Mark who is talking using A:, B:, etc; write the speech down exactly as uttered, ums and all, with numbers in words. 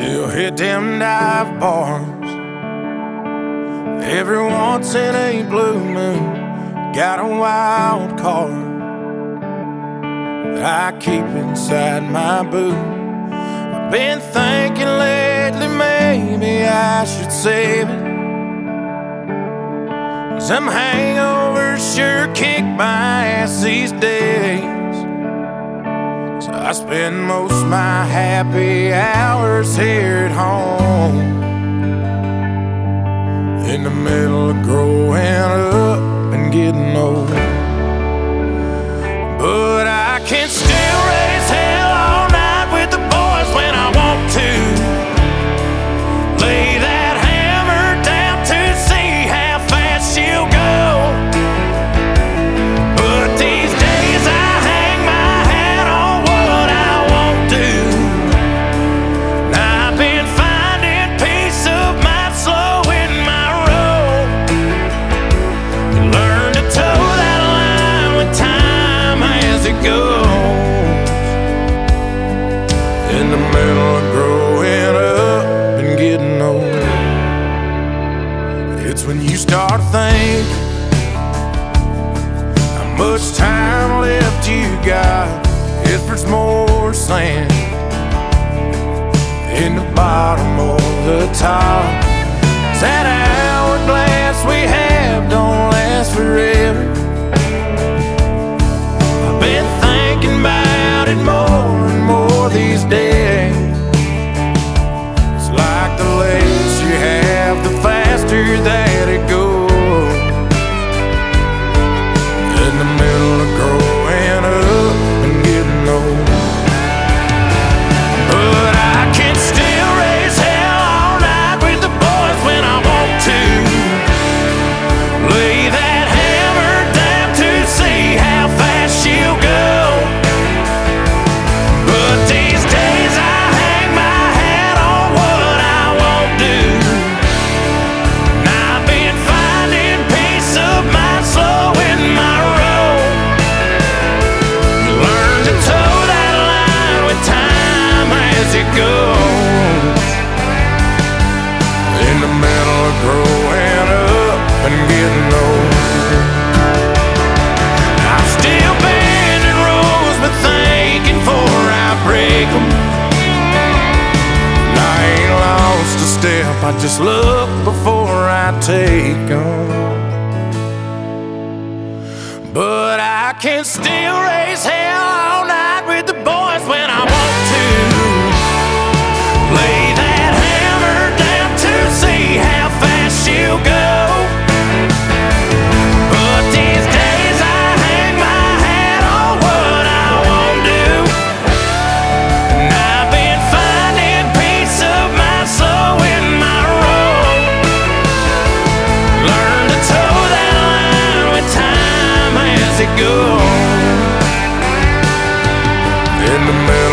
A: Still hit them dive bars every once in a blue moon. Got a wild card that I keep inside my boot. I've been thinking lately maybe I should save it. Some hangovers sure kick my ass these days. So I spend most of my happy hours here at home, in the middle of growing up and getting old. But I can still raise hell all night with the boys when I want to. Lay that hammer down to see how fast she'll go. But these days I hang my hat on what I won't do. And I've been finding peace of mind slowing my roll. You learn to toe that line with time as it goes, in the middle of growing up and getting old. It's when you start thinking how much time left you got, if there's more sand in the bottom or the top. That hourglass we have don't last forever. I've been thinking about it more and more these days. It's like the less you have, the faster that it goes, in the middle of growing up and getting old. But I can still raise hell all night with the boys when I want to. Lay that hammer down to see how fast she'll go. But these days I hang my hat on what I won't do. And I've been finding peace of mind slowing my roll. You learn to toe that line with time as it goes, in the middle of growing up and getting old. I'm still bending rules but thinking before I break 'em. And I ain't lost a step, I just look before I take 'em. But I can still raise hell all night with the boys when I want to. Lay that hammer down to see how fast she'll go. But these days I hang my hat on what I won't do. And I've been finding peace of mind slowing my roll. Learn to toe that line with time as it goes, in the middle